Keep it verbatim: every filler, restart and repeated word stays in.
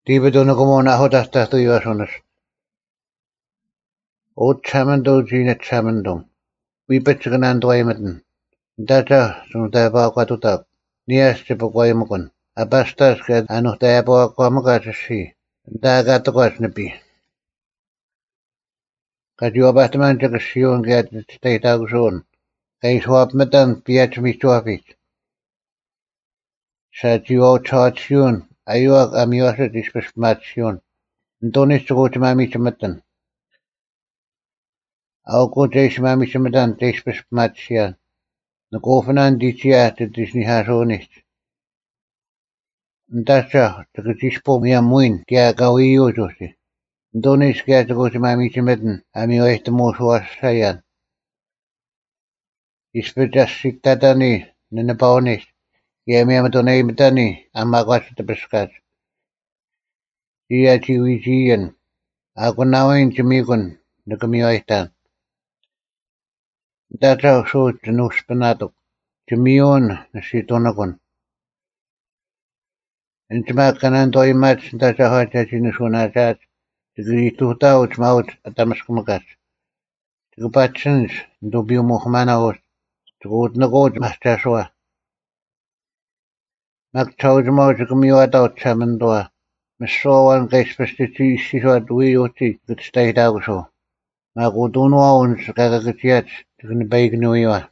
Tiibetuna kumuna ahutahtahtuyuasunus. Utsamando jina tsamandum. Wipetchikanan tuaimatan. Data suntayapaaqatutak. Niastipakuaimakun. Apastas ka anuhtayapaaqamakatasi. Daagatuqasnipi. Katiuapahtamanchakasiun kiatitaitagusun. Kaisuapmatan piachmichuapit. Satiuauchaatiun. Ayuak amiwasat ispasmatsiun. Ntonistukutimamichamatan. Auku teismamichamatan teispasmatsian. Nakuufanan ditia titisnihasuunist. Ntacha takatispo miamuin kia kawiyutusi. Ntonis kia takutimamichamatan amiwaihtamuusuassayan. Ispetasiktatani nanapaunis. Kia miamatunaimatani amaqasitapaskat. Ia chiwichiyan. Akunawin chimikun nakamiwaihtan. Ntacha suut nuspanatuk. Chimiun nasitunakun. Intimaakanan toimat ntacha hachachinasunatat. Tigrituhtauch maut atamaskumakat. Tigapachins ntubiumuhmanaus. Tigutnakuch mahchasua. Makchaujmau tikamiwatau tsamandua. Massoan kaispastiti isisuat wiyuti kitstaitaugusu. Makutunuaun kakakatiat tiknipaignuiwa.